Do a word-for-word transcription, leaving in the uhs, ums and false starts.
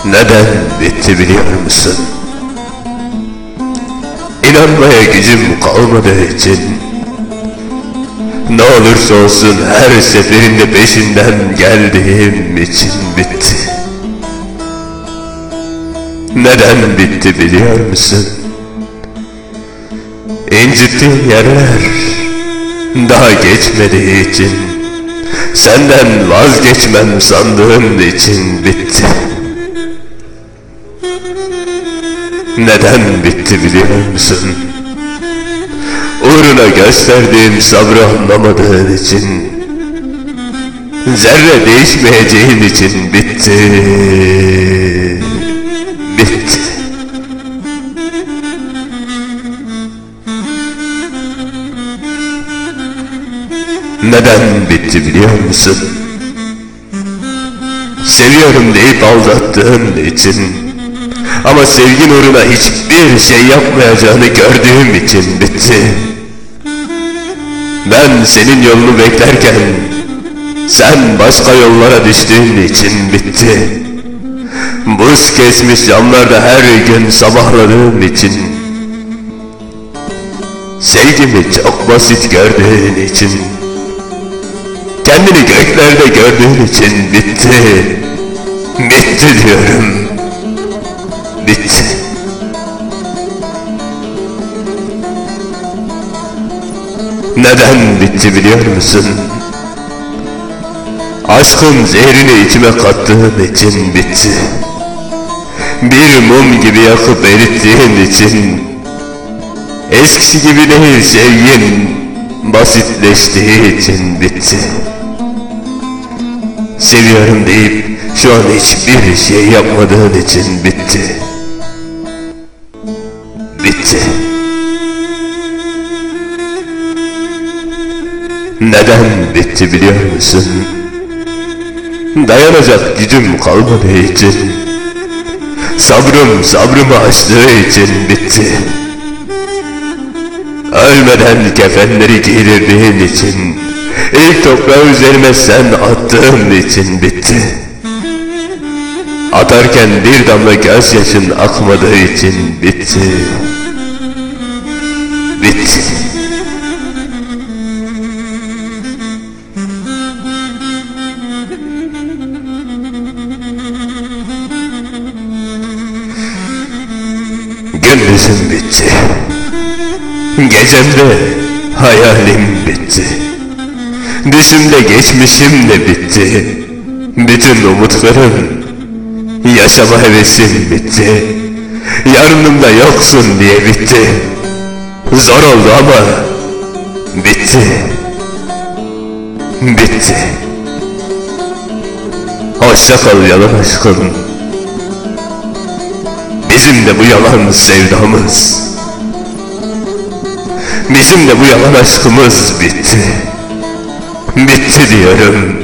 Neden bitti biliyor musun? İnanmaya gücüm kalmadığı için. Ne olursa olsun her seferinde peşinden geldiğim için bitti. Neden bitti biliyor musun? İncittiğim yerler daha geçmediği için, senden vazgeçmem sandığım için bitti. Neden bitti biliyor musun? Uğruna gösterdiğim sabrı anlamadığın için, zerre değişmeyeceğin için bitti. Bitti. Neden bitti biliyor musun? Seviyorum deyip aldattığın için, ama sevgin uğruna hiçbir şey yapmayacağını gördüğüm için bitti. Ben senin yolunu beklerken, sen başka yollara düştüğün için bitti. Buz kesmiş camlarda her gün sabahladığım için, sevgimi çok basit gördüğün için, kendini göklerde gördüğün için bitti. Bitti diyorum. Bitti. Neden bitti biliyor musun? Aşkın zehrini içime kattığın için bitti. Bir mum gibi yakıp erittiğin için, eskisi gibi değil sevgin, basitleştiği için bitti. Seviyorum deyip şu an hiçbir şey yapmadığın için bitti. Bitti. Neden bitti biliyor musun? Dayanacak gücüm kalmadığı için, sabrım sabrımı aştığı için bitti. Ölmeden kefenleri giydirdiğin için, ilk toprağı üzerime sen attığın için bitti. Atarken bir damla gözyaşın akmadığı için bitti. Bitti. Gündüzüm bitti. Gecemde hayalim bitti. Düşümde geçmişim de bitti. Bütün umutlarım, yaşama hevesim bitti. Yarınımda yoksun diye bitti. Zor oldu ama bitti. Bitti. Hoşça kal yalan aşkım. Bizim de bu yalan sevdamız, bizim de bu yalan aşkımız bitti. Bitti diyorum.